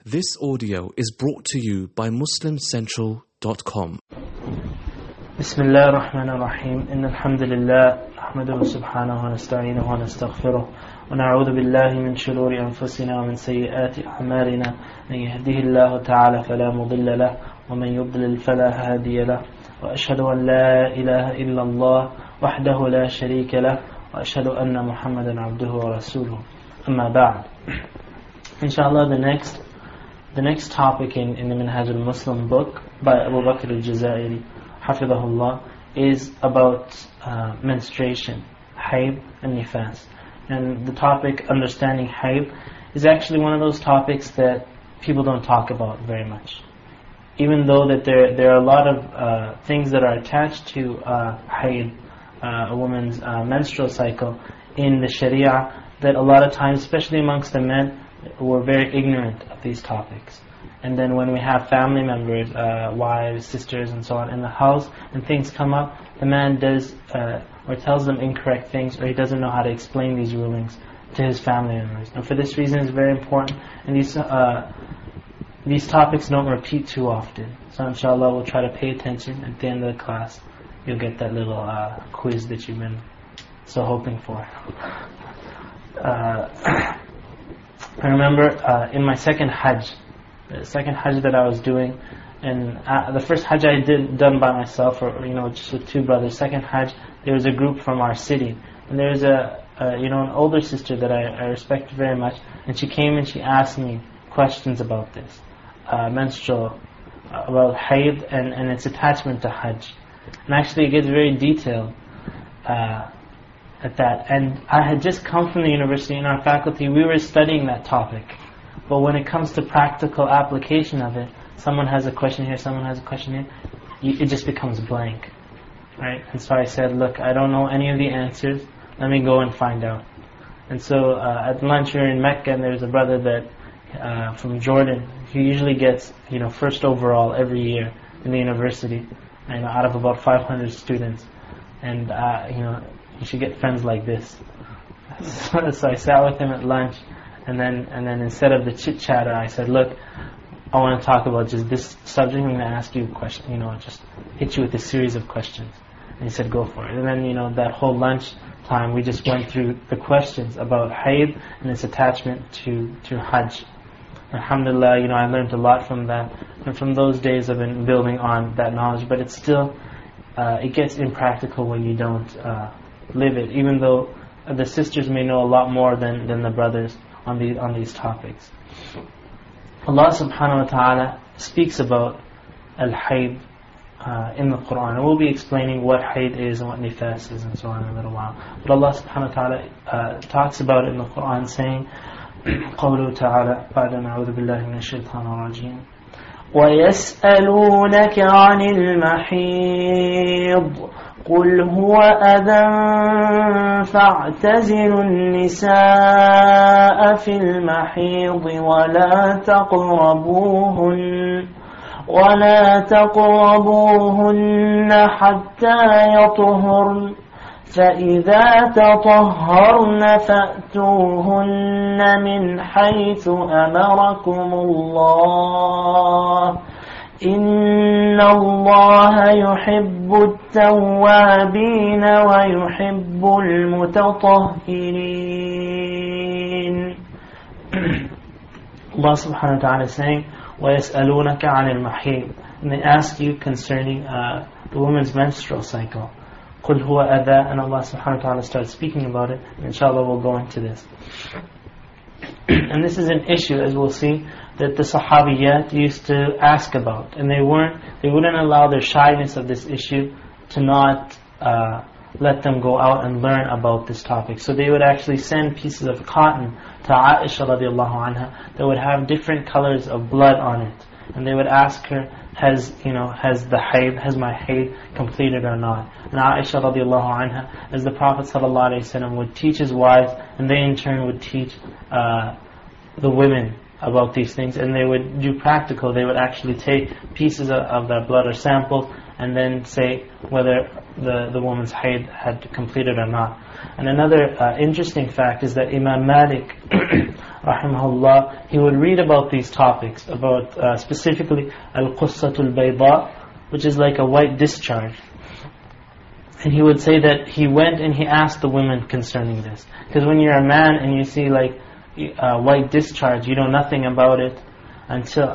This audio is brought to you by MuslimCentral.com. بسم الله الرحمن الرحيم إن الحمد لله نحمده سبحانه ونستعينه ونستغفره ونعوذ بالله من شرور أنفسنا ومن سيئات أعمالنا من يهده الله تعالى فلا مضل له ومن يضلل فلا هادي له وأشهد أن لا إله إلا الله وحده لا شريك له وأشهد أن محمدا عبده ورسوله أما بعد. Inshallah, the next topic in the Minhaj al-Muslim book by Abu Bakr al-Jazairi Hafidhahullah is about menstruation, hayd and nifas. And the topic, understanding hayd, is actually one of those topics that people don't talk about very much. Even though that there are a lot of things that are attached to hayd, a woman's menstrual cycle, in the Sharia, that a lot of times, especially amongst the men, we're very ignorant of these topics. And then when we have family members, wives, sisters and so on in the house, and things come up, the man does or tells them incorrect things, or he doesn't know how to explain these rulings to his family members. And for this reason it's very important, and these topics don't repeat too often. So inshallah we'll try to pay attention. At the end of the class you'll get that little quiz that you've been so hoping for. I remember in my second Hajj that I was doing, and the first Hajj I done by myself, or just with two brothers. Second Hajj, there was a group from our city, and there was an older sister that I respect very much, and she came and she asked me questions about this menstrual, about hayd and its attachment to Hajj, and actually it gets very detailed at that. And I had just come from the university. In our faculty we were studying that topic, but when it comes to practical application of it, someone has a question here, someone has a question here, it just becomes blank, right? And so I said, look, I don't know any of the answers, let me go and find out. And so at lunch we were in Mecca, and there's a brother that from Jordan, he usually gets first overall every year in the university, out of about 500 students. And you should get friends like this. So I sat with him at lunch, and then instead of the chit chatter, I said, look, I want to talk about just this subject. I'm going to ask you a question, just hit you with a series of questions. And he said, go for it. And then that whole lunch time we just went through the questions about hayd and its attachment to Hajj. Alhamdulillah, I learned a lot from that, and from those days I've been building on that knowledge. But it's still it gets impractical when you don't live it, even though the sisters may know a lot more than the brothers on these topics. Allah subhanahu wa ta'ala speaks about al-hayd in the Quran, and we'll be explaining what hayd is and what nifas is and so on in a little while. But Allah subhanahu wa ta'ala talks about it in the Quran, saying قوله تعالى بعد نعوذ بالله من الشيطان الرجيم ويسألونك عن المحيض قل هو أذى فاعتزلوا النساء في المحيض ولا تقربوهن حتى يطهرن فإذا تطهرن فأتوهن من حيث أمركم الله إن الله يحب التوابين ويحب المتطهرين. Allah subhanahu wa ta'ala is saying, وَيَسْأَلُونَكَ عَنِ الْمَحِيضِ, and they ask you concerning the woman's menstrual cycle. قُلْ هُوَ أَذَى, and Allah subhanahu wa ta'ala starts speaking about it, and inshallah we'll go into this. And this is an issue, as we'll see, that the Sahabiyat used to ask about, and they wouldn't allow their shyness of this issue to not let them go out and learn about this topic. So they would actually send pieces of cotton to Aisha radiallahu anha that would have different colors of blood on it, and they would ask her, has my hayd completed or not? And Aisha radiallahu anha, as the Prophet sallallahu alaihi wasallam would teach his wives, and they in turn would teach the women about these things, and they would do practical. They would actually take pieces of their blood or samples and then say whether the woman's hayd had completed or not. And another interesting fact is that Imam Malik rahimahullah, he would read about these topics, about specifically al-qussatul bayda, which is like a white discharge. And he would say that he went and he asked the women concerning this. Because when you're a man and you see like white discharge, you know nothing about it until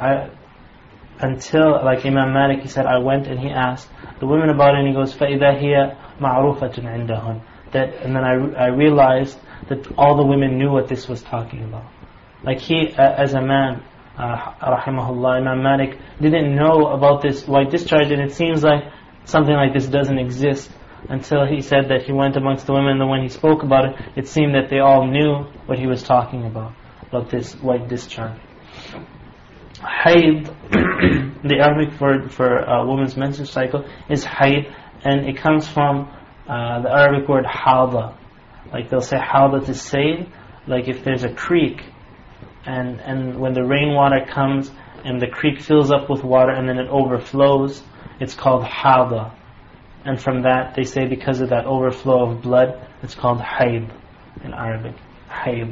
like Imam Malik, he said, I went and he asked the women about it, and he goes, فَإِذَا هِيَ مَعْرُوفَةٌ عِنْدَهُنْ. And then I realized that all the women knew what this was talking about. Like he, as a man, rahimahullah, Imam Malik didn't know about this white discharge, and it seems like something like this doesn't exist until he said that he went amongst the women, and when he spoke about it, it seemed that they all knew what he was talking about this white discharge. Hayd, the Arabic word for a woman's menstrual cycle is hayd, and it comes from the Arabic word hawda. Like they'll say hawda to say, like if there's a creek, and when the rainwater comes and the creek fills up with water and then it overflows, it's called hawda. And from that, they say because of that overflow of blood, it's called hayd in Arabic. Hayd.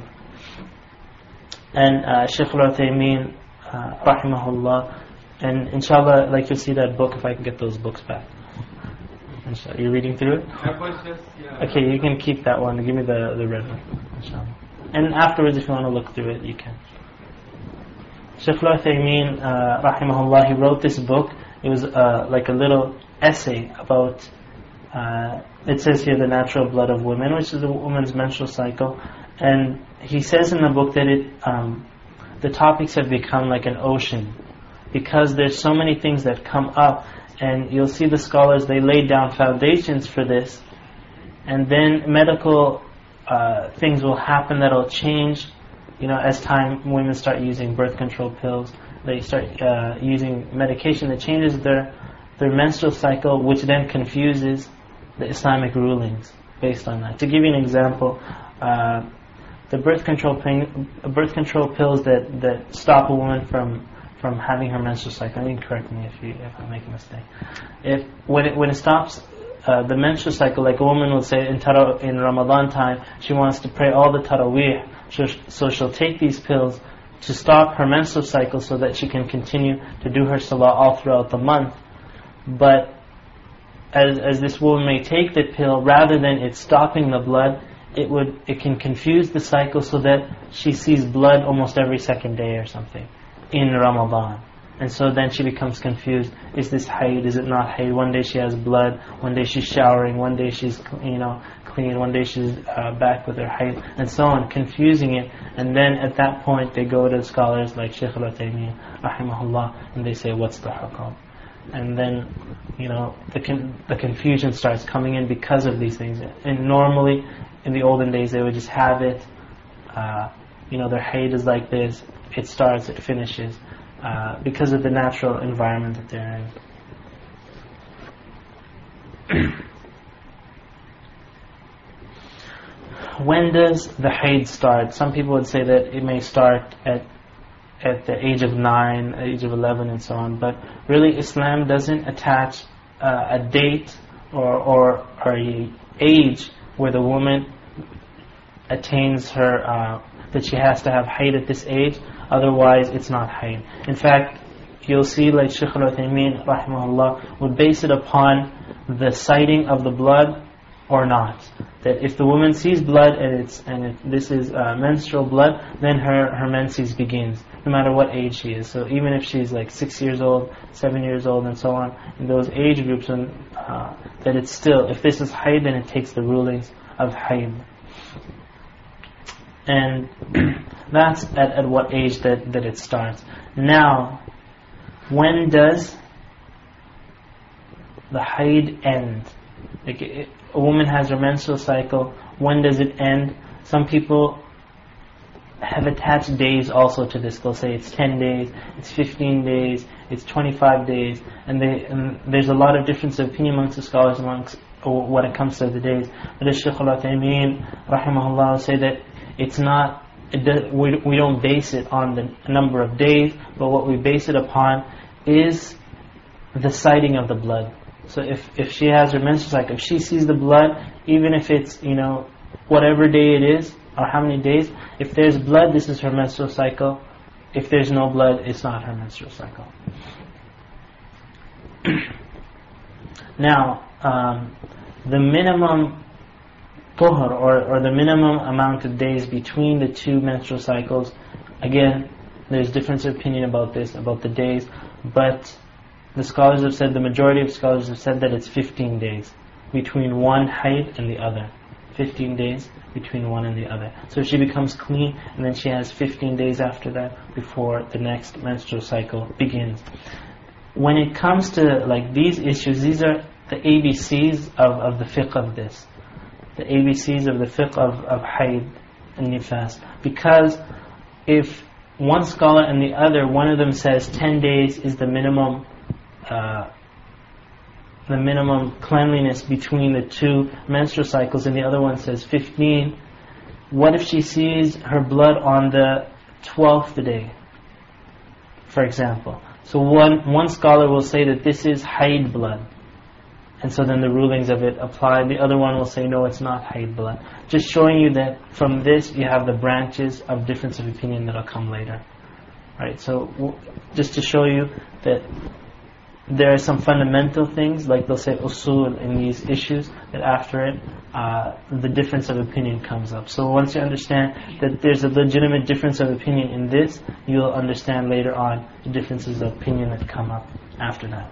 And Shaykh al-Uthaymeen, rahimahullah, and inshallah, like you'll see that book, if I can get those books back. Inshallah. You're reading through it? Okay, you can keep that one. Give me the red one, inshallah. And afterwards, if you want to look through it, you can. Shaykh al-Uthaymeen, rahimahullah, he wrote this book. It was like a little essay about, it says here, the natural blood of women, which is the woman's menstrual cycle. And he says in the book that the topics have become like an ocean, because there's so many things that come up, and you'll see the scholars, they laid down foundations for this, and then medical things will happen that'll change, as women start using birth control pills, they start using medication that changes their menstrual cycle, which then confuses the Islamic rulings based on that. To give you an example, the birth control pills that stop a woman from having her menstrual cycle. You can correct me if I make a mistake. When it stops the menstrual cycle, like a woman will say in Ramadan time, she wants to pray all the Taraweeh, so she'll take these pills to stop her menstrual cycle so that she can continue to do her salah all throughout the month. But as this woman may take the pill, rather than it stopping the blood, it can confuse the cycle so that she sees blood almost every second day or something in Ramadan. And so then she becomes confused. Is this hayd? Is it not hayd? One day she has blood, one day she's showering, one day she's clean, one day she's back with her hayd, and so on, confusing it. And then at that point they go to scholars like Shaykh al-Uthaymeen, rahimahullah, and they say, what's the hukm? And then, the confusion starts coming in because of these things. And normally, in the olden days, they would just have it, their hayd is like this, it starts, it finishes, because of the natural environment that they're in. When does the hayd start? Some people would say that it may start at the age of 9, age of 11, and so on. But really, Islam doesn't attach a date or a age where the woman attains her, that she has to have hayd at this age. Otherwise, it's not hayd. In fact, you'll see like Shaykh al-Uthaymeen, rahimahullah, would base it upon the sighting of the blood or not. That if the woman sees blood and this is menstrual blood, then her menses begins, no matter what age she is. So even if she's like 6 years old, 7 years old, and so on, in those age groups, that it's still, if this is hayd, then it takes the rulings of hayd. And that's at what age that it starts. Now, when does the hayd end? Like a woman has her menstrual cycle, when does it end? Some people have attached days also to this. They'll say it's 10 days, it's 15 days, it's 25 days, and there's a lot of difference of opinion amongst the scholars when it comes to the days. But as Shaykh al-Uthaymeen, rahimahullah, will say that it's not, we don't base it on the number of days, but what we base it upon is the sighting of the blood. So if she has her menstrual cycle, if she sees the blood, even if it's, whatever day it is, or how many days. If there's blood, this is her menstrual cycle. If there's no blood, it's not her menstrual cycle. Now, the minimum tuhur, or the minimum amount of days between the two menstrual cycles, again, there's difference of opinion about this, about the days, but the scholars have said, the majority of scholars have said that it's 15 days between one hayd and the other. 15 days between one and the other. So she becomes clean, and then she has 15 days after that before the next menstrual cycle begins. When it comes to like these issues, these are the ABCs of the fiqh of this. The ABCs of the fiqh of hayd and nifas. Because if one scholar and the other, one of them says 10 days is the minimum cleanliness between the two menstrual cycles, and the other one says 15, what if she sees her blood on the 12th day, for example? So one scholar will say that this is hayd blood, and so then the rulings of it apply. The other one will say no, it's not hayd blood. Just showing you that from this you have the branches of difference of opinion that will come later. Right? So just to show you that there are some fundamental things, like they'll say usul in these issues, that after it, the difference of opinion comes up. So once you understand that there's a legitimate difference of opinion in this, you'll understand later on the differences of opinion that come up after that.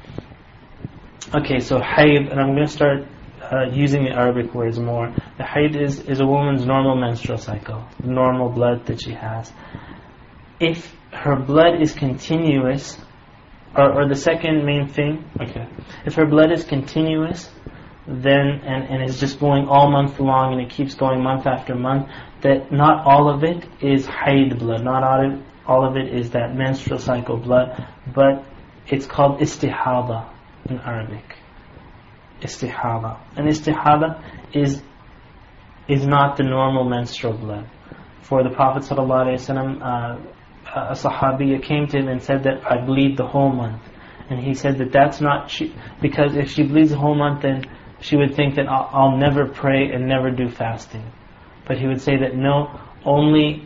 Okay, so hayd, and I'm going to start using the Arabic words more. The hayd is a woman's normal menstrual cycle, the normal blood that she has. If her blood is continuous, or the second main thing, if her blood is continuous, then and is just going all month long, and it keeps going month after month, that not all of it is hayd blood, not all of it is that menstrual cycle blood, but it's called istihada in Arabic. Istihada. And istihada is not the normal menstrual blood. For the Prophet ﷺ, a Sahabiya came to him and said that I bleed the whole month, and he said that that's not because if she bleeds the whole month, then she would think that I'll never pray and never do fasting. But he would say that no, only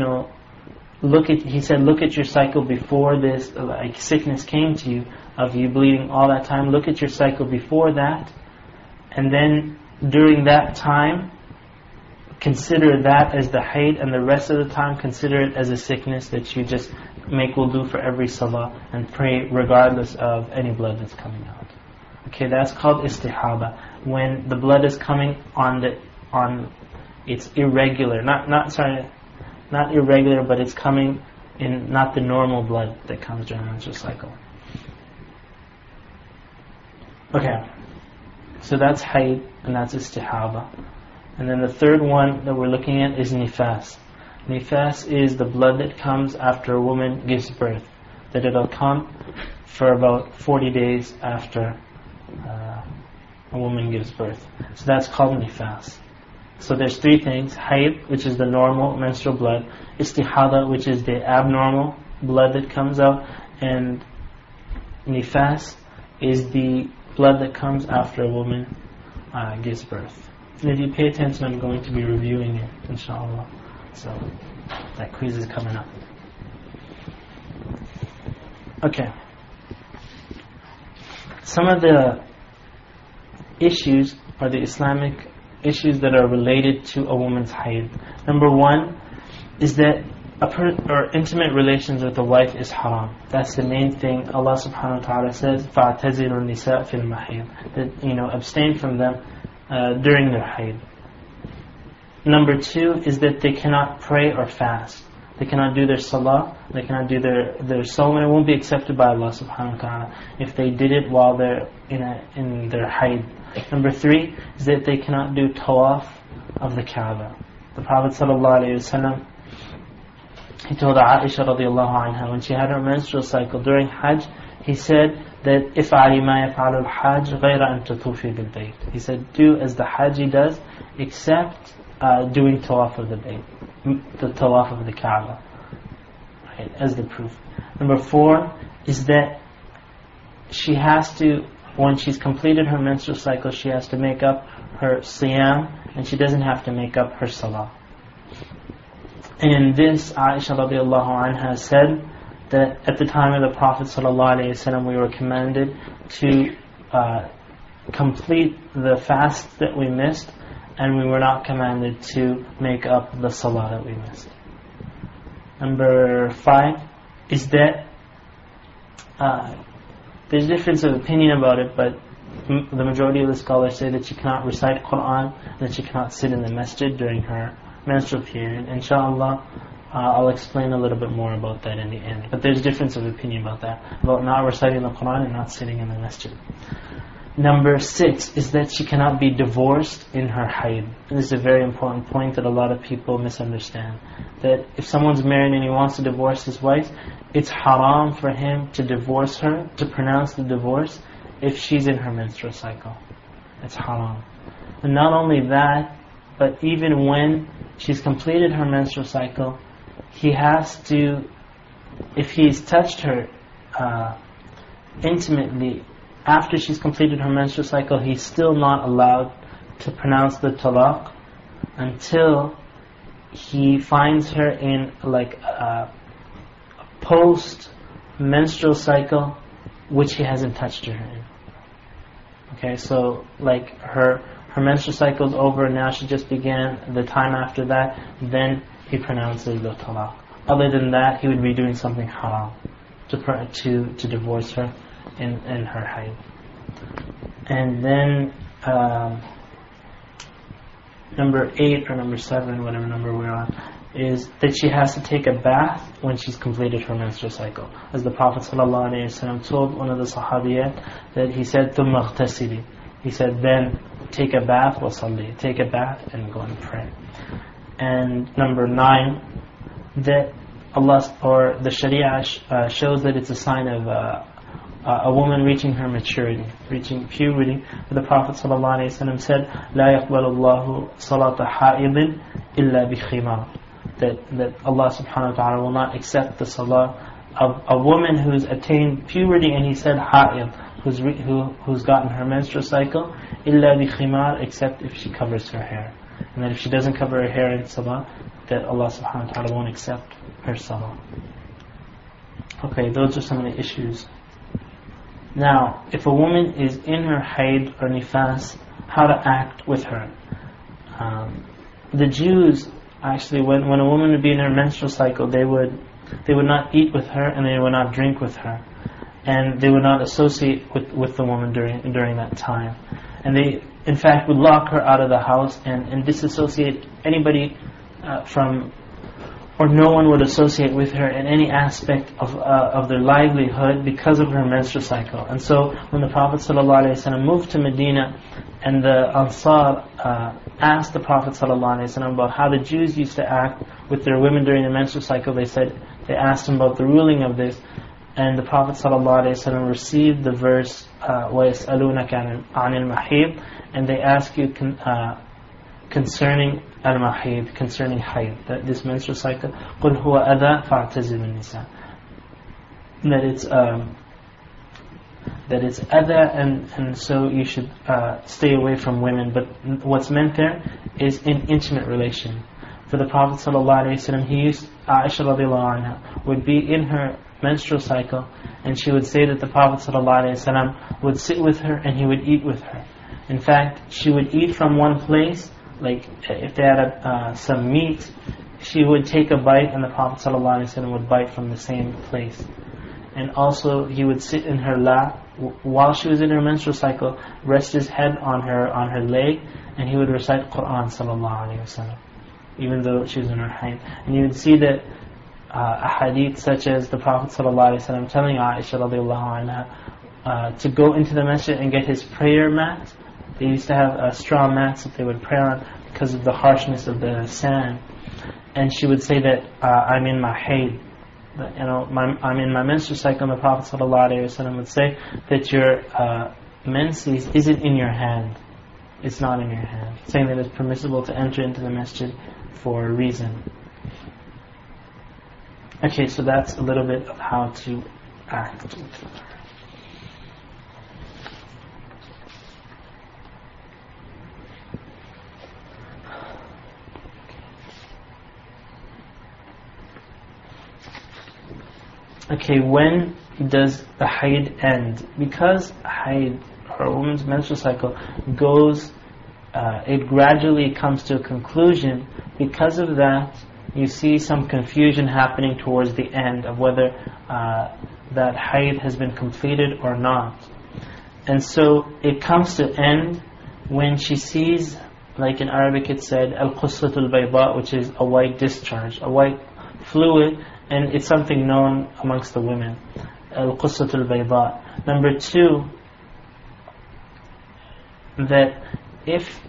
look at your cycle before this like sickness came to you, of you bleeding all that time. Look at your cycle before that, and then during that time consider that as the hayd, and the rest of the time consider it as a sickness that you just make wudu for every salah and pray regardless of any blood that's coming out. Okay, that's called istihada. When the blood is coming it's irregular, not irregular, but it's coming in not the normal blood that comes during the menstrual cycle. Okay, so that's hayd and that's istihada. And then the third one that we're looking at is nifas. Nifas is the blood that comes after a woman gives birth. That it'll come for about 40 days after a woman gives birth. So that's called nifas. So there's three things: hayd, which is the normal menstrual blood; istihada, which is the abnormal blood that comes out; and nifas is the blood that comes after a woman gives birth. And if you pay attention, I'm going to be reviewing it, inshallah. So that quiz is coming up. Okay. Some of the issues, or the Islamic issues that are related to a woman's hayd. Number one is that intimate relations with a wife is haram. That's the main thing. Allah subhanahu wa ta'ala says, فَاعْتَزِلُوا النِّسَاءَ فِي الْمَحِيضِ, that abstain from them during their hayd. Number two is that they cannot pray or fast. They cannot do their salah, they cannot do their sawm, and it won't be accepted by Allah subhanahu wa ta'ala if they did it while they're in their hayd. Number three is that they cannot do tawaf of the Kaaba. The Prophet ﷺ, he told Aisha radiallahu anha, when she had her menstrual cycle during Hajj, he said that if'ali ma yaf'alu al-hajj ghayra an tatufi bil-bayt. He said, do as the Hajji does, except doing tawaf of the bayt, the tawaf of the Kaaba, right, as the proof. Number four is that she has to, when she's completed her menstrual cycle, she has to make up her siyam, and she doesn't have to make up her salah. And in this, Aisha radiallahu anha said that at the time of the Prophet ﷺ, we were commanded to complete the fast that we missed, and we were not commanded to make up the salah that we missed. Number 5 is that there's difference of opinion about it, but the majority of the scholars say that she cannot recite Quran, that she cannot sit in the masjid during her menstrual period. Inshallah, I'll explain a little bit more about that in the end. But there's difference of opinion about that, about not reciting the Quran and not sitting in the masjid. Number 6 is that she cannot be divorced in her hayd. And this is a very important point that a lot of people misunderstand. That if someone's married and he wants to divorce his wife, it's haram for him to divorce her, to pronounce the divorce, if she's in her menstrual cycle. It's haram. And not only that, but even when she's completed her menstrual cycle, he has to, if he's touched her intimately after she's completed her menstrual cycle, he's still not allowed to pronounce the talaq until he finds her in like a post-menstrual cycle which he hasn't touched her in. Okay, so like her menstrual cycle is over, now she just began the time after that, then he pronounces the talaq. Other than that, he would be doing something haram to divorce her in her hayd. And then number 8 or number 7, whatever number we're on, is that she has to take a bath when she's completed her menstrual cycle. As the Prophet ﷺ told one of the Sahabiyat, that he said, ثُمَّ اغْتَسِلِي, he said, then take a bath, وَصَلِّي, take a bath and go and pray. And number 9, that Allah or the Sharia shows that it's a sign of a woman reaching her maturity, reaching puberty. The Prophet ﷺ said, لا يقبل الله صلاة حائض إلا بخمار, that Allah subhanahu wa ta'ala will not accept the salah of a woman who's attained puberty, and he said ha'id, who's gotten her menstrual cycle, إلا بخمار, except if she covers her hair. And that if she doesn't cover her hair in salah, that Allah subhanahu wa ta'ala won't accept her salah. Okay, those are some of the issues. Now, if a woman is in her hayd or nifas, how to act with her. The Jews, actually, when a woman would be in her menstrual cycle, they would not eat with her, and they would not drink with her, and they would not associate with the woman during that time. And they, in fact, would lock her out of the house and disassociate anybody from, or no one would associate with her in any aspect of their livelihood because of her menstrual cycle. And so when the Prophet ﷺ moved to Medina, and the Ansar asked the Prophet ﷺ about how the Jews used to act with their women during the menstrual cycle, they asked him about the ruling of this, and the Prophet ﷺ received the verse وَيَسْأَلُونَكَ عَنِ الْمَحِيضِ, and they ask you concerning al-mahid, concerning hayd, that this menstrual cycle, قُلْ هُوَ أَذَى فَاعْتَزِلُوا النِّسَاءَ, that it's adha, and so you should stay away from women. But what's meant there is in intimate relation. For the Prophet ﷺ, Aisha radiallahu anha would be in her menstrual cycle, and she would say that the Prophet ﷺ would sit with her and he would eat with her. In fact, she would eat from one place, like if they had some meat, she would take a bite and the Prophet ﷺ would bite from the same place. And also he would sit in her lap while she was in her menstrual cycle, rest his head on her leg, and he would recite Quran ﷺ, even though she was in her hayd. And you would see that a hadith such as the Prophet ﷺ telling Aisha radiallahu anha to go into the masjid and get his prayer mat. They used to have straw mats that they would pray on because of the harshness of the sand. And she would say that I'm in my hayd, I'm in my menstrual cycle. And the Prophet ﷺ would say that your menses isn't in your hand, it's not in your hand, saying that it's permissible to enter into the masjid for a reason. Okay, so that's a little bit of how to act. Okay, when does the haid end? Because haid, or a woman's menstrual cycle, goes, it gradually comes to a conclusion. Because of that, you see some confusion happening towards the end of whether that haid has been completed or not. And so it comes to end when she sees, like in Arabic it said, al-qussatul bayda, which is a white discharge, a white fluid, and it's something known amongst the women. Al-qussatul bayda. Number 2, that if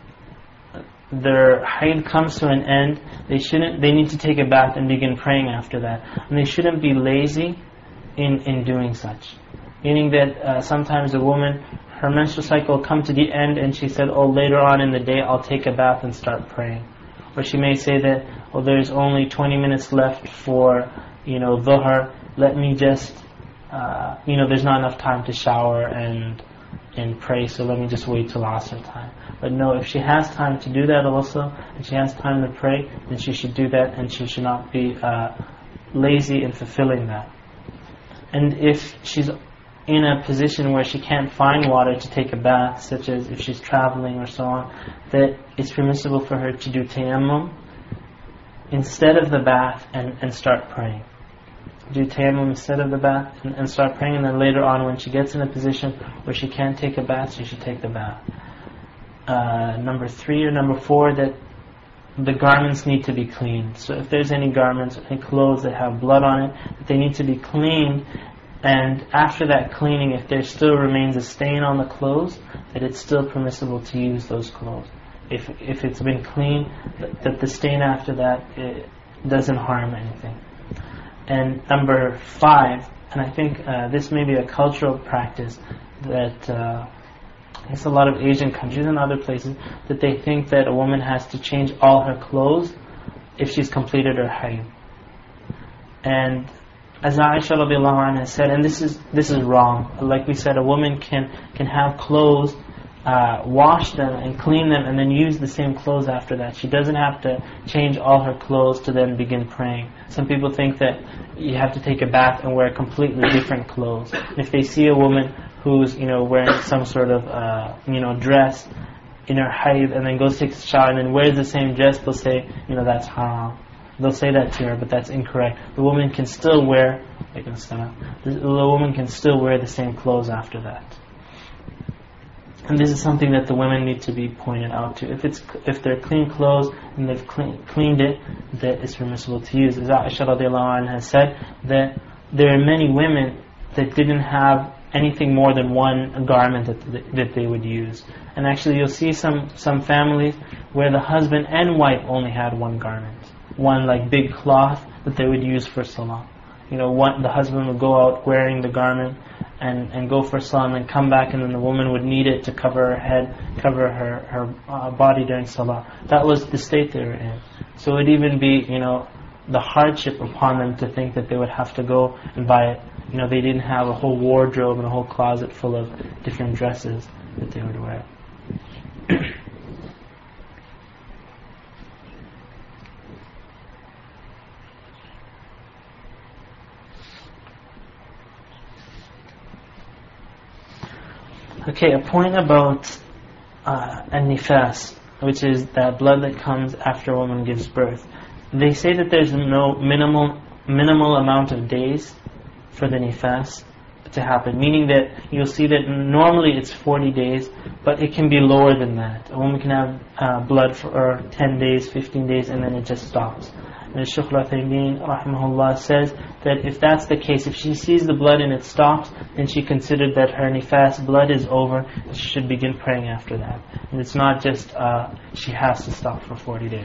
their haid comes to an end, they need to take a bath and begin praying after that. And they shouldn't be lazy in doing such. Meaning that sometimes a woman, her menstrual cycle will come to the end and she said, oh, later on in the day I'll take a bath and start praying. Or she may say that, oh, there's only 20 minutes left for, dhuhr, let me just, there's not enough time to shower and pray, so let me just wait till Asr time. But no, if she has time to do that also, and she has time to pray, then she should do that, and she should not be lazy in fulfilling that. And if she's in a position where she can't find water to take a bath, such as if she's traveling or so on, that it's permissible for her to do tayammum instead of the bath and start praying. Do tayammum instead of the bath and start praying, and then later on when she gets in a position where she can't take a bath, she should take the bath. Number 3 or number 4, that the garments need to be cleaned. So if there's any garments, any clothes that have blood on it, they need to be cleaned. And after that cleaning, if there still remains a stain on the clothes, that it's still permissible to use those clothes. If it's been cleaned, that the stain after that, it doesn't harm anything. And number 5, and I think this may be a cultural practice that I guess a lot of Asian countries and other places, that they think that a woman has to change all her clothes if she's completed her hayd. And as Aisha radiallahu anha said, and this is wrong. Like we said, a woman can have clothes, wash them and clean them, and then use the same clothes after that. She doesn't have to change all her clothes to then begin praying. Some people think that you have to take a bath and wear completely different clothes. And if they see a woman who's wearing some sort of dress in her hayd and then goes to take a shower and then wears the same dress, they'll say that's haram. They'll say that to her, but that's incorrect. The woman can still wear the same clothes after that. And this is something that the women need to be pointed out to. If they're clean clothes and they've cleaned it, that it's permissible to use. As Aisha radiallahu anha has said, that there are many women that didn't have anything more than one garment that they would use. And actually you'll see some families where the husband and wife only had one garment. One like big cloth that they would use for salah. The husband would go out wearing the garment and go for salah and then come back, and then the woman would need it to cover her head, cover her body during salah. That was the state they were in. So it would even be, the hardship upon them to think that they would have to go and buy it. They didn't have a whole wardrobe and a whole closet full of different dresses that they would wear. Okay, a point about an-nifas, which is that blood that comes after a woman gives birth. They say that there's no minimal amount of days for the nifas to happen, meaning that you'll see that normally it's 40 days, but it can be lower than that. A woman can have blood for 10 days, 15 days, and then it just stops. And Shaykh Al-Uthaymeen rahimahullah says that if that's the case, if she sees the blood and it stops, then she considered that her nifas blood is over, and she should begin praying after that. And it's not just she has to stop for 40 days.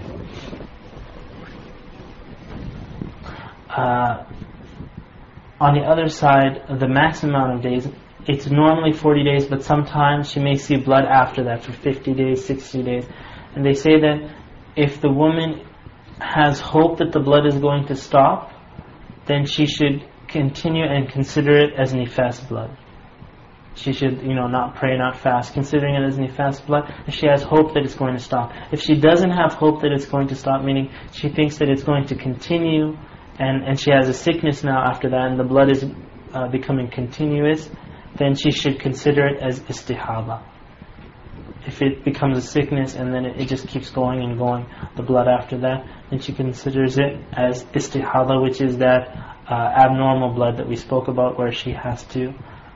On the other side, the maximum amount of days, it's normally 40 days, but sometimes she may see blood after that for 50 days, 60 days. And they say that if the woman has hope that the blood is going to stop, then she should continue and consider it as nifas blood. She should, not pray, not fast, considering it as nifas blood, if she has hope that it's going to stop. If she doesn't have hope that it's going to stop, meaning she thinks that it's going to continue and she has a sickness now after that, and the blood is becoming continuous, then she should consider it as istihada. If it becomes a sickness and then it just keeps going and going, the blood after that, then she considers it as istihada, which is that abnormal blood that we spoke about, where she has to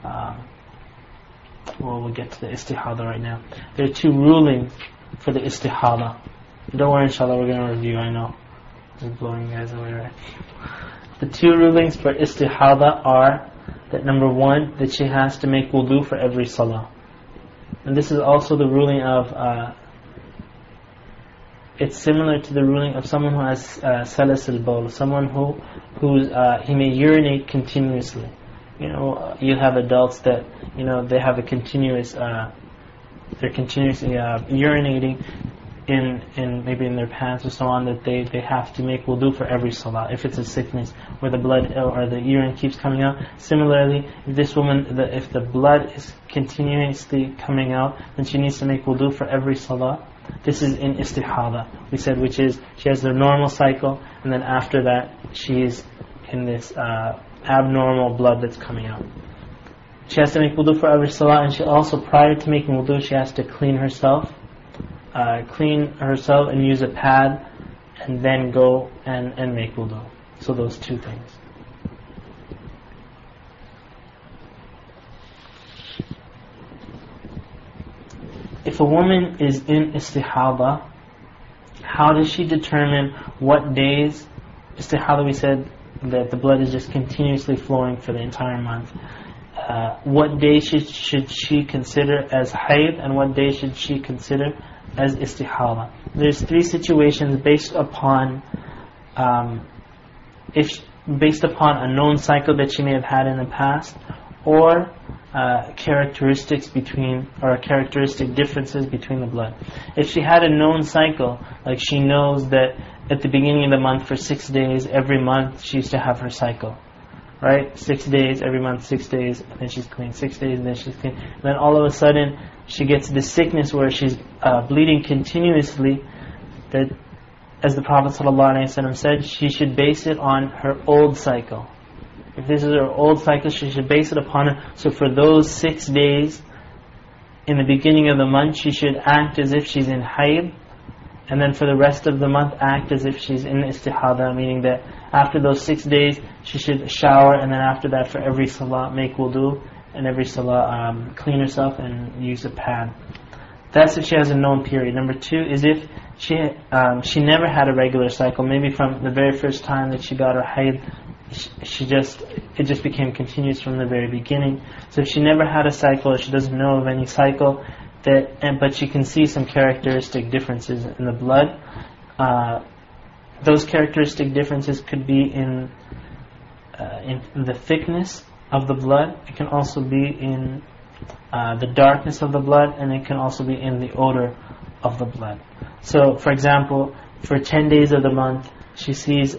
we'll get to the istihada right now. There are two rulings for the istihada. Don't worry, inshallah, we're going to review, I know. I'm blowing you guys away, right? The two rulings for istihada are that number one, that she has to make wudu for every salah. And this is also the ruling of, it's similar to the ruling of someone who has salas al-bawl, someone he may urinate continuously. You have adults that, they have a continuous, they're continuously urinating in maybe in their pants or so on, that they have to make wudu for every salah. If it's a sickness where the blood or the urine keeps coming out. Similarly, if this woman, if the blood is continuously coming out, then she needs to make wudu for every salah. This is in istihada, we said, which is she has the normal cycle, and then after that she is in this abnormal blood that's coming out. She has to make wudu for every salah, and she also, prior to making wudu, she has to clean herself and use a pad, and then go and make wudu. So those two things. If a woman is in istihada, how does she determine what days? Istihada, we said that the blood is just continuously flowing for the entire month. What day should she consider as hayd, and what day should she consider as istihada? There's three situations based upon based upon a known cycle that she may have had in the past, or characteristic differences between the blood. If she had a known cycle, like she knows that at the beginning of the month for 6 days, every month she used to have her cycle, right? 6 days, every month 6 days, and then she's clean, 6 days, and then she's clean. And then all of a sudden she gets this sickness where she's bleeding continuously, that, as the Prophet ﷺ said, she should base it on her old cycle. If this is her old cycle, she should base it upon it. So for those 6 days in the beginning of the month, she should act as if she's in hayd, and then for the rest of the month act as if she's in istihada, meaning that after those 6 days she should shower, and then after that for every salah make wudu, and every salah clean herself and use a pad. That's if she has a known period. Number two is if she never had a regular cycle, maybe from the very first time that she got her hayd, it just became continuous from the very beginning. So if she never had a cycle, or she doesn't know of any cycle, but she can see some characteristic differences in the blood. Those characteristic differences could be in the thickness of the blood. It can also be in the darkness of the blood, and it can also be in the odor of the blood. So, for example, for 10 days of the month, she sees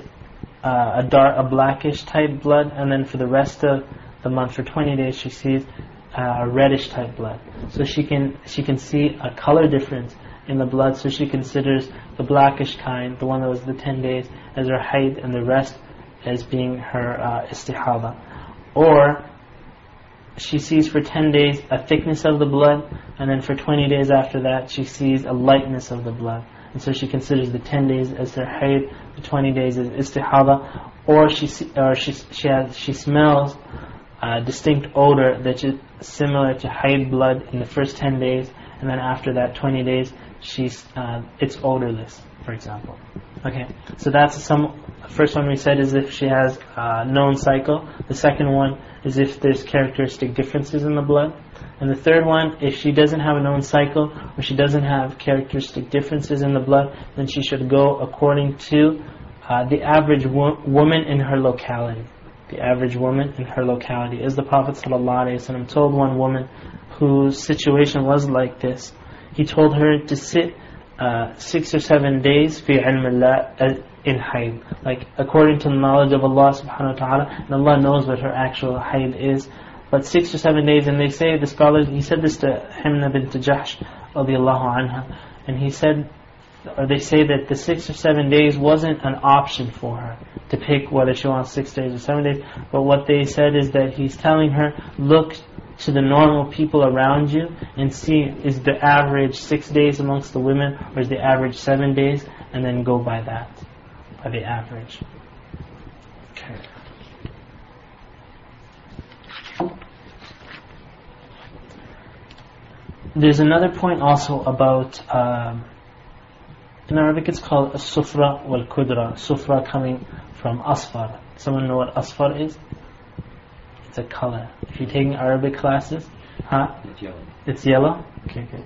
a blackish type blood, and then for the rest of the month, for 20 days, she sees a reddish type blood. So she can see a color difference in the blood. So she considers the blackish kind, the one that was the 10 days, as her hayd, and the rest as being her istihada. Or she sees for 10 days a thickness of the blood, and then for 20 days after that she sees a lightness of the blood. And so she considers the 10 days as her hayd, the 20 days as istihada. Or she smells a distinct odor that is similar to hayd blood in the first 10 days, and then after that 20 days it's odorless, for example. Okay, so that's first one we said is if she has a known cycle. The second one is if there's characteristic differences in the blood. And the third one, if she doesn't have a known cycle, or she doesn't have characteristic differences in the blood, then she should go according to the average woman in her locality. The average woman in her locality. As the Prophet ﷺ told one woman whose situation was like this, he told her to sit 6 or 7 days fi ilm Allah in hayd, like according to the knowledge of Allah subhanahu wa ta'ala, and Allah knows what her actual hayd is, but 6 or 7 days. And they say, the scholars, he said this to Himna bint Jahsh radiallahu anha, and he said or they say that the 6 or 7 days wasn't an option for her to pick whether she wants 6 days or 7 days. But what they said is that he's telling her, look to the normal people around you and see, is the average 6 days amongst the women, or is the average 7 days, and then go by that, by the average. Okay. There's another point also about, in Arabic it's called as-sufra wal-kudra. Sufra coming from asfar. Someone know what asfar is? It's a color. If you're taking Arabic classes, It's yellow. it's yellow? Okay, good.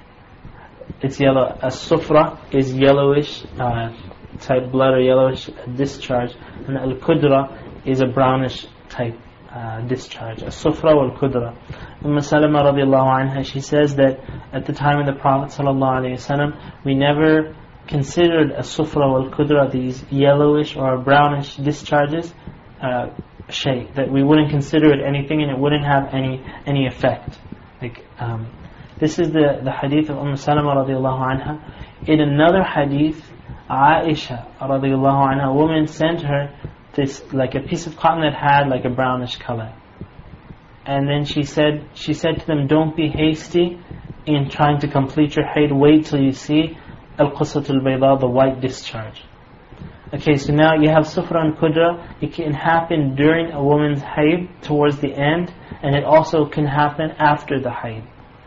It's yellow. As-sufra is yellowish type blood or yellowish discharge, and al-kudra is a brownish type discharge. As-sufra wal-kudra. Salama radiallahu anha, she says that at the time of the Prophet sallallahu alaihi wasallam, we never considered as-sufra wal-kudra, these yellowish or brownish discharges, shay, that we wouldn't consider it anything and it wouldn't have any effect. Like this is the hadith of Salama radiallahu anha. In another hadith, Aisha radiallahu anha, a woman sent her this, like a piece of cotton that had like a brownish color. And then she said to them, don't be hasty in trying to complete your haid. Wait till you see al-qusatul bayda, the white discharge. Okay, so now you have sufra and kudra. It can happen during a woman's haid towards the end, and it also can happen after the haid.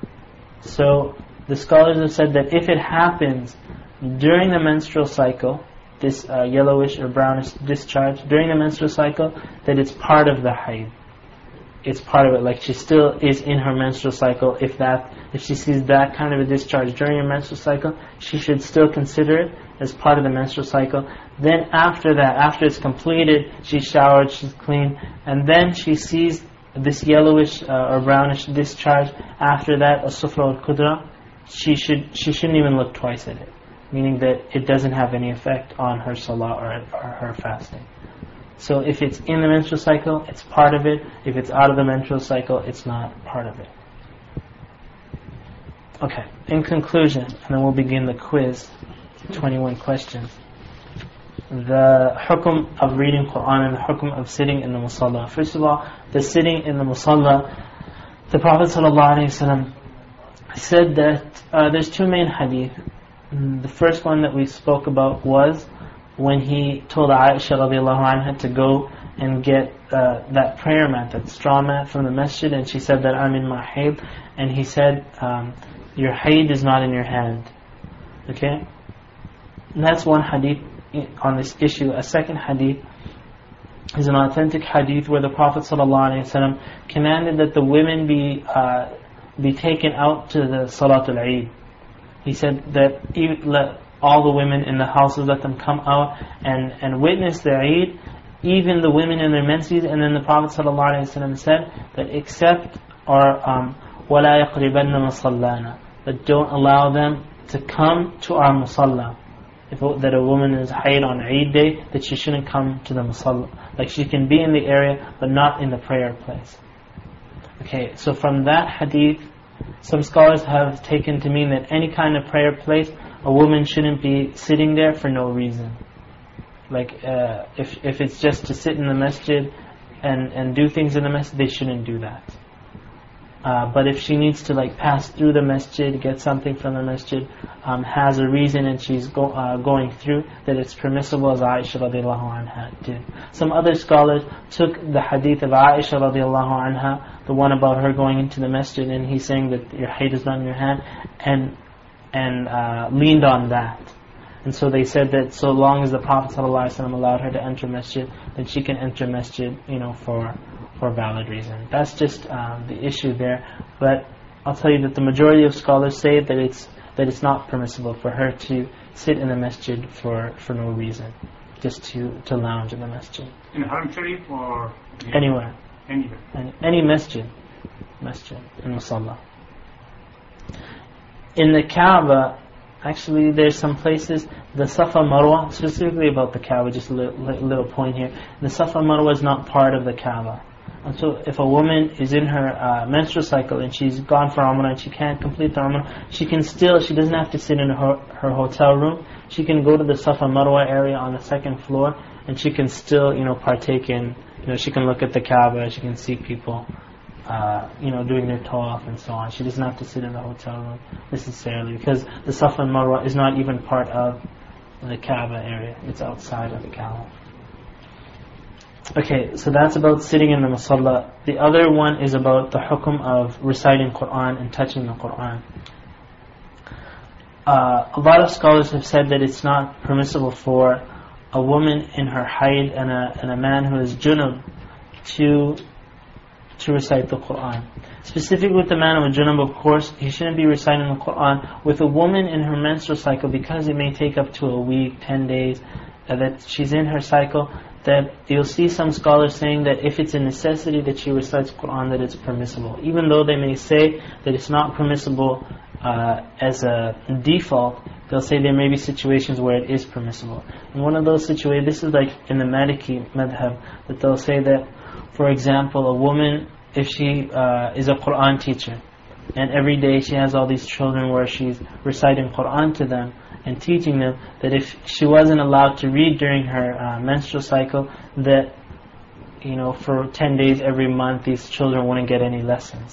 So the scholars have said that if it happens during the menstrual cycle, this yellowish or brownish discharge during the menstrual cycle, that it's part of the haid. It's part of it, like she still is in her menstrual cycle. If she sees that kind of a discharge during her menstrual cycle, she should still consider it as part of the menstrual cycle. Then after that, after it's completed, she's showered, she's clean, and then she sees this yellowish or brownish discharge. After that, as-sufra wal-kudra, she shouldn't even look twice at it, meaning that it doesn't have any effect on her salah or her fasting. So if it's in the menstrual cycle, it's part of it. If it's out of the menstrual cycle, it's not part of it. Okay, in conclusion, and then we'll begin the quiz, 21 questions. The hukum of reading Quran and the hukum of sitting in the musalla. First of all, the sitting in the musalla, the Prophet ﷺ said that there's two main hadith. The first one that we spoke about was when he told Aisha radiallahu anha to go and get that prayer mat, that straw mat from the masjid, and she said that I'm in my haid, and he said your haid is not in your hand. Okay, and that's one hadith on this issue. A second hadith is an authentic hadith where the Prophet ﷺ commanded that the women be taken out to the Salatul Eid. He said that let all the women in the houses, let them come out and witness the Eid, even the women in their menses. And then the Prophet ﷺ said that except or وَلَا يَقْرِبَنَّ مَصَلَّانَا, that don't allow them to come to our musalla. That a woman is haid on Eid day, that she shouldn't come to the musalla. Like she can be in the area but not in the prayer place. Okay, so from that hadith, some scholars have taken to mean that any kind of prayer place, a woman shouldn't be sitting there for no reason. Like if it's just to sit in the masjid and do things in the masjid, they shouldn't do that. But if she needs to like pass through the masjid, get something from the masjid, has a reason and she's going through, that it's permissible, as Aisha radiallahu anha did. Some other scholars took the hadith of Aisha radiallahu anha, the one about her going into the masjid and he's saying that your haid is not in your hand, and leaned on that. And so they said that so long as the Prophet ﷺ allowed her to enter masjid, then she can enter masjid, for valid reason. That's just the issue there. But I'll tell you that the majority of scholars say that it's not permissible for her to sit in the masjid for no reason, just to lounge in the masjid. In Haram Sharif or anywhere? Anywhere. Any masjid, in Musalla. In the Kaaba, actually there's some places, the Safa Marwa, specifically about the Kaaba, just a little point here. The Safa Marwa is not part of the Kaaba. And so if a woman is in her menstrual cycle and she's gone for Umrah and she can't complete the Umrah, she doesn't have to sit in her hotel room. She can go to the Safa Marwa area on the second floor, and she can still, partake in, she can look at the Kaaba, she can see people, doing their tawaf and so on. She doesn't have to sit in the hotel room necessarily, because the Safa and Marwa is not even part of the Kaaba area. It's outside of the Kaaba. Okay, so that's about sitting in the Musalla. The other one is about the hukum of reciting Quran and touching the Quran. A lot of scholars have said that it's not permissible for a woman in her haid and a man who is junub to recite the Quran. Specifically with the man with junub, of course, he shouldn't be reciting the Quran. With a woman in her menstrual cycle, because it may take up to a week, 10 days, that she's in her cycle, that you'll see some scholars saying that if it's a necessity that she recites Quran, that it's permissible. Even though they may say that it's not permissible as a default, they'll say there may be situations where it is permissible. In one of those situations, this is like in the Maliki madhab, that they'll say that, for example, a woman, if she is a Quran teacher, and every day she has all these children where she's reciting Quran to them and teaching them, that if she wasn't allowed to read during her menstrual cycle, that for 10 days every month these children wouldn't get any lessons,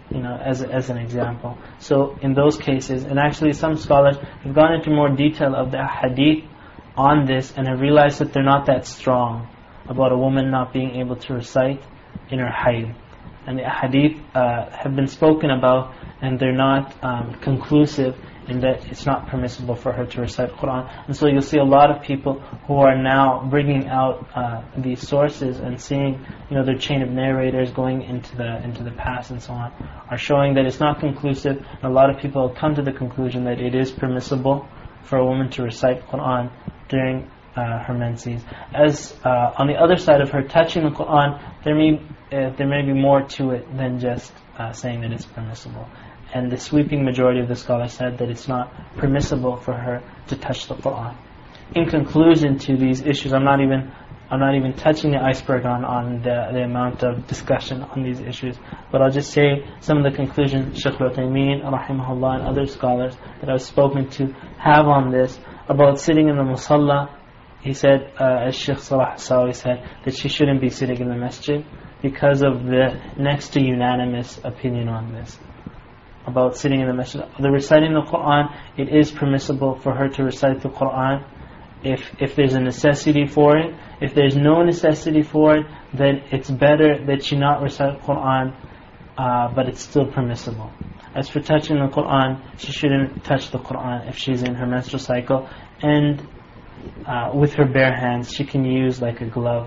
as an example. So in those cases, and actually some scholars have gone into more detail of the hadith on this and have realized that they're not that strong about a woman not being able to recite in her hayd. And the hadith have been spoken about, and they're not conclusive in that it's not permissible for her to recite Quran. And so you'll see a lot of people who are now bringing out these sources and seeing, their chain of narrators going into the past and so on, are showing that it's not conclusive. And a lot of people have come to the conclusion that it is permissible for a woman to recite Quran during her menses. As on the other side of her touching the Quran, there may be more to it than just saying that it's permissible. And the sweeping majority of the scholars said that it's not permissible for her to touch the Quran. In conclusion to these issues, I'm not even touching the iceberg on the amount of discussion on these issues, but I'll just say some of the conclusions Shaykh Al-Uthaymeen rahimahullah and other scholars that I've spoken to have on this about sitting in the musalla. He said, as Shaykh Salah Sawi said, that she shouldn't be sitting in the masjid because of the next to unanimous opinion on this. About sitting in the masjid. The reciting the Quran, it is permissible for her to recite the Quran if there's a necessity for it. If there's no necessity for it, then it's better that she not recite the Quran, but it's still permissible. As for touching the Quran, she shouldn't touch the Quran if she's in her menstrual cycle. And with her bare hands, she can use like a glove,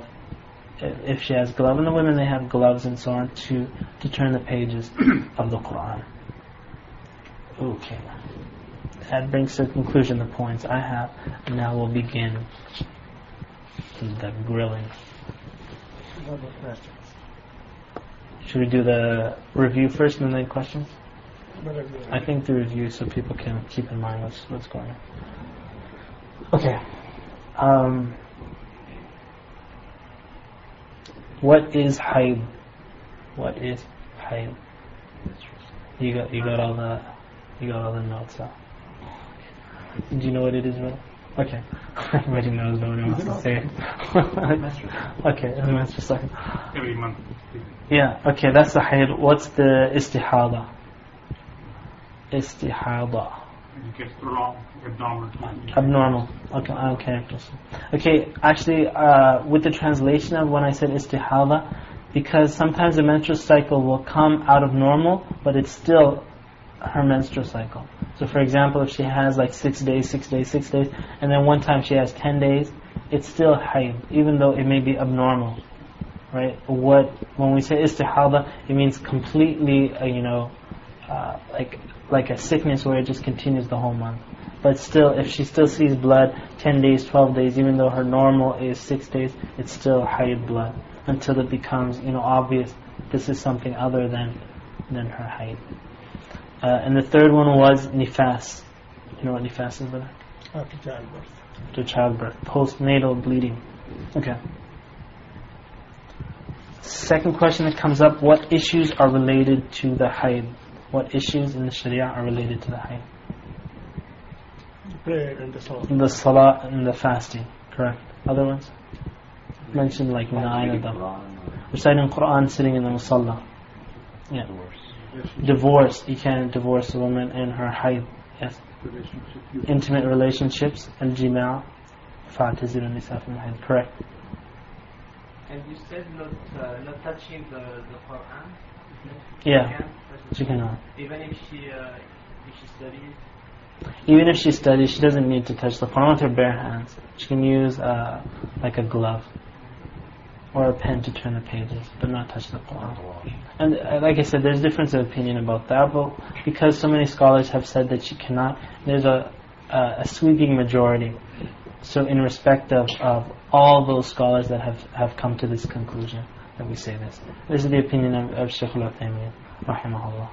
if she has glove. And the women, they have gloves and so on to turn the pages of the Quran. Okay. That brings to conclusion the points I have. And now we'll begin the grilling. Should we do the review first and then questions? I think the review so people can keep in mind what's going on. Okay. What is hayd? What is hayd? You got all the notes out. Do you know what it is, brother? Okay. Everybody knows, nobody wants to say it. Okay, the menstrual cycle. Every month. Yeah, okay, that's the hayd. What's the istihada? Istihada. It gets wrong, Abnormal. Okay. Okay, actually, with the translation of when I said istihada, because sometimes the menstrual cycle will come out of normal, but it's still her menstrual cycle. So for example, if she has like 6 days, and then one time she has 10 days, it's still hayd, even though it may be abnormal, right? When we say istihada, it means completely, like a sickness where it just continues the whole month. But still, if she still sees blood 10 days, 12 days, even though her normal is 6 days, it's still hayd blood until it becomes, obvious this is something other than her hayd. And the third one was nifas. You know what nifas is, brother? After childbirth. After childbirth. Postnatal bleeding. Okay. Second question that comes up, what issues are related to the hayd? What issues in the Sharia are related to the hayd? Prayer and the salah. The salah and the fasting, correct. Other ones? Mentioned like 9 of them. Reciting Quran, sitting in the musalla. Yeah. Divorce. You can't divorce a woman in her hayd. Yes. Intimate relationships. Al-jima' fa'tazilu an-nisa fi al-hayd. Correct. And you said not touching the Quran. Yeah. She cannot. Even if she studies. Even if she studies, she doesn't need to touch the Quran with her bare hands. She can use like a glove or a pen to turn the pages, but not touch the Quran. And like I said, there's difference of opinion about that, but because so many scholars have said that she cannot, there's a sweeping majority. So in respect of all those scholars that have come to this conclusion, that we say this. This is the opinion of Shaykh al-Uthaymeen, rahimahullah.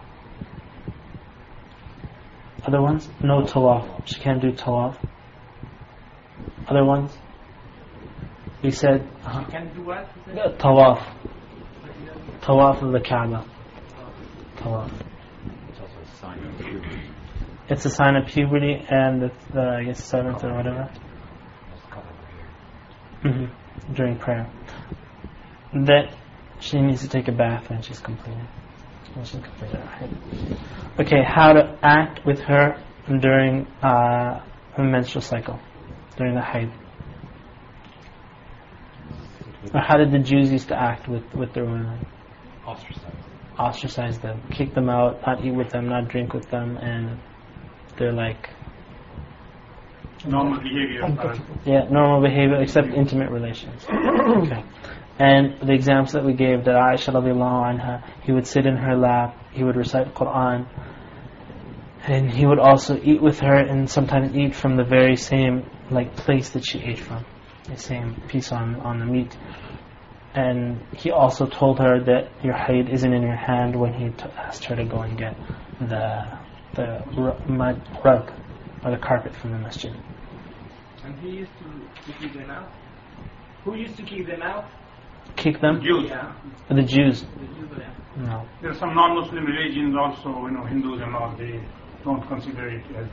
Other ones? No tawaf. She can't do tawaf. Other ones? We said She can do what? tawaf. Tawaf of the Kaaba. Tawaf. It's also a sign of puberty. It's a sign of puberty and the I guess 7th or whatever. Let's cover over here. During prayer. That she needs to take a bath when she's completed. Okay, how to act with her during a menstrual cycle, during the hayd. Or how did the Jews used to act with their women? Ostracize them, kick them out, not eat with them, not drink with them, and they're like Normal behavior. yeah, normal behavior except intimate relations. Okay. And the examples that we gave, that Aisha radiallahu anha, he would sit in her lap, he would recite Quran, and he would also eat with her, and sometimes eat from the very same place that she ate from, the same piece on the meat. And he also told her that your hayd isn't in your hand when he asked her to go and get the mud rug or the carpet from the masjid. And he used to kick them out. Who used to kick them out? Kick them? Jews. Yeah. The Jews. The Jews, yeah. No. There are some non-Muslim religions also, Hindus and all, they don't consider it as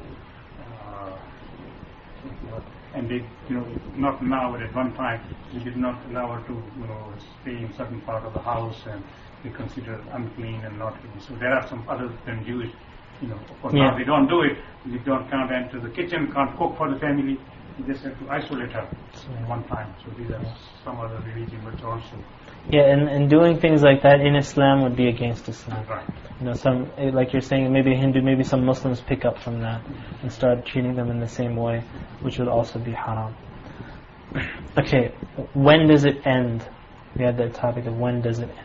and they, not now, but at one time, they did not allow her to, stay in certain part of the house, and they consider it unclean and not clean. So there are some other than Jewish, of course now they don't do it. They can't enter the kitchen, can't cook for the family. They just have to isolate her at one time. So these are some other religion, but also. Yeah, and doing things like that in Islam would be against Islam. Right. Some, like you're saying, maybe a Hindu, maybe some Muslims pick up from that and start treating them in the same way, which would also be haram. Okay, when does it end? We had that topic of when does it end?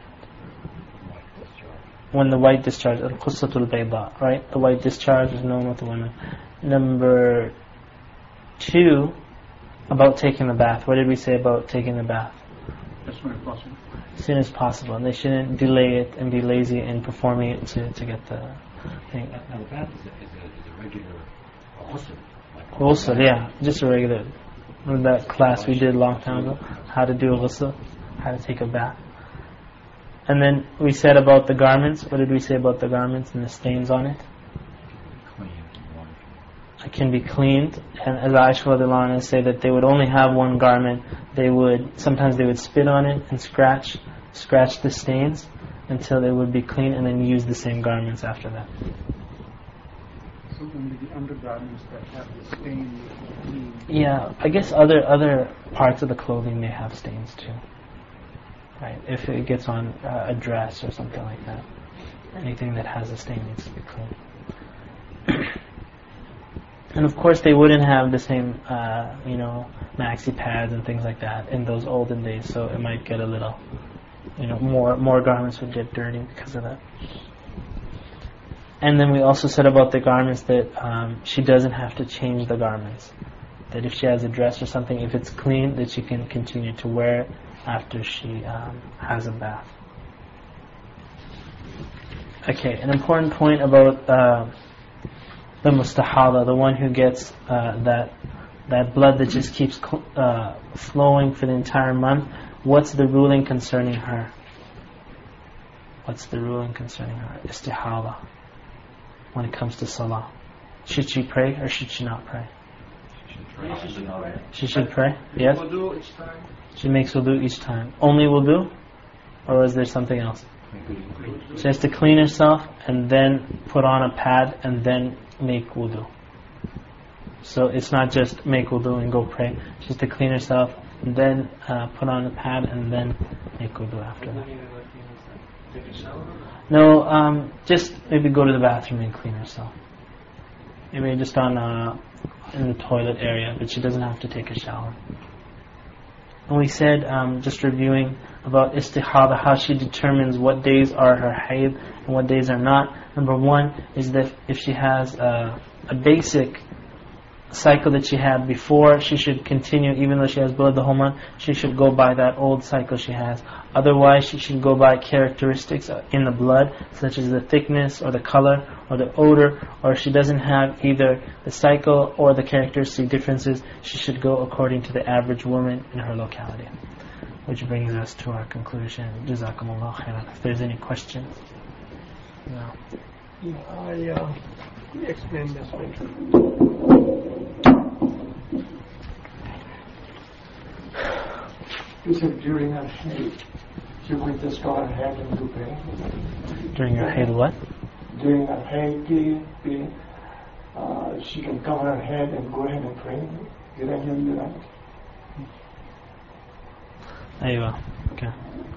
When the white discharge, al-qussatul bayda, right? The white discharge is known with the women. Number 2, about taking the bath. What did we say about taking the bath? As soon as possible. As soon as possible. And they shouldn't delay it and be lazy in performing it to get the thing. Now the bath is a regular ghusl. Ghusl, yeah. Just a regular. Remember that class we did a long time ago? How to do a ghusl? How to take a bath. And then we said about the garments. What did we say about the garments and the stains on it? It can be cleaned, and as Aisha radiallahu anha say that they would only have one garment. Sometimes they would spit on it and scratch the stains until they would be clean, and then use the same garments after that. So only the undergarments that have the stain. Yeah, I guess other parts of the clothing may have stains too. Right, if it gets on a dress or something like that, anything that has a stain needs to be cleaned. And of course, they wouldn't have the same, maxi pads and things like that in those olden days. So it might get a little, more garments would get dirty because of that. And then we also said about the garments that she doesn't have to change the garments. That if she has a dress or something, if it's clean, that she can continue to wear it after she has a bath. Okay, an important point about the mustahada, the one who gets that blood that just keeps flowing for the entire month, what's the ruling concerning her? What's the ruling concerning her? Istihada. When it comes to salah. Should she pray or should she not pray? She should pray? Yes? Wudu each time. She makes wudu each time. Only wudu? Or is there something else? She has to clean herself and then put on a pad and then make wudu. So it's not just make wudu and go pray. She has to clean herself and then put on a pad and then make wudu after that. Take a shower. No, just maybe go to the bathroom and clean herself. Maybe just on in the toilet area, but she doesn't have to take a shower. And we said, just reviewing about istihada, how she determines what days are her hayd and what days are not. Number one is that if she has a basic cycle that she had before, she should continue, even though she has blood the whole month, she should go by that old cycle she has. Otherwise, she should go by characteristics in the blood, such as the thickness or the color or the odor, or if she doesn't have either the cycle or the characteristic differences, she should go according to the average woman in her locality. Which brings us to our conclusion. Jazakumullah khairan. If there's any questions? No. Let me explain this way. You said during her hayd, she would just cover her head and do prayer. During your hayd what? During her hayd period, she can cover her head and go ahead and pray. Did I hear you right? Aywa. Okay.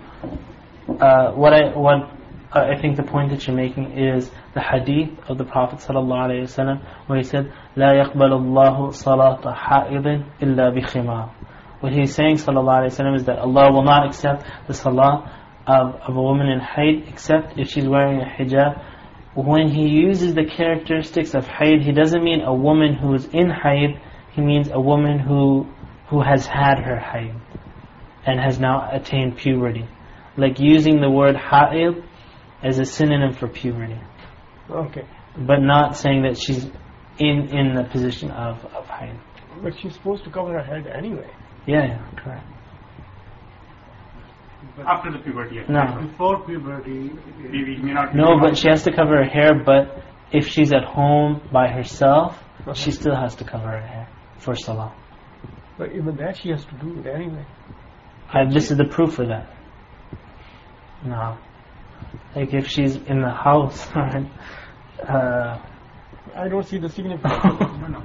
I think the point that you're making is the hadith of the Prophet ﷺ, where he said, "La yaqbal Allahu salata ha'idin illa bi khimar." What he's saying, ﷺ, is that Allah will not accept the salah of a woman in hayd except if she's wearing a hijab. When he uses the characteristics of hayd, he doesn't mean a woman who is in hayd. He means a woman who has had her hayd and has now attained puberty. Like using the word ha'id as a synonym for puberty. Okay. But not saying that she's in the position of hayd. But she's supposed to cover her head anyway. Yeah, correct. After the puberty, yes. No. Before puberty, We may not. No, but she has to cover her hair, but if she's at home by herself, she still has to cover her hair for salah. But even that she has to do it anyway. This is the proof for that. No. Like if she's in the house, I don't see the significance. no.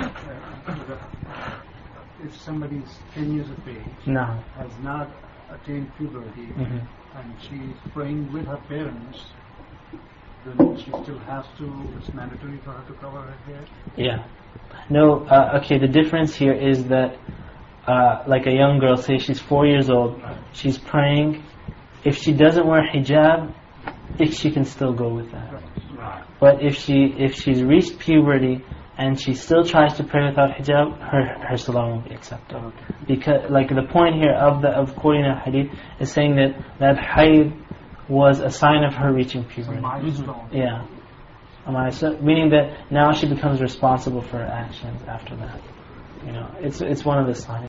If somebody's 10 years of age, no. has not attained puberty, Mhm. and she's praying with her parents, then she still has to, it's mandatory for her to cover her hair. Yeah. No, okay, the difference here is that like a young girl, say she's 4 years old, she's praying. If she doesn't wear hijab, she can still go with that. Right. But if she's reached puberty and she still tries to pray without hijab, her salah won't be accepted. Because like the point here of quoting a hadith is saying that hayd was a sign of her reaching puberty. Milestone. Yeah. Meaning that now she becomes responsible for her actions after that. It's one of the signs.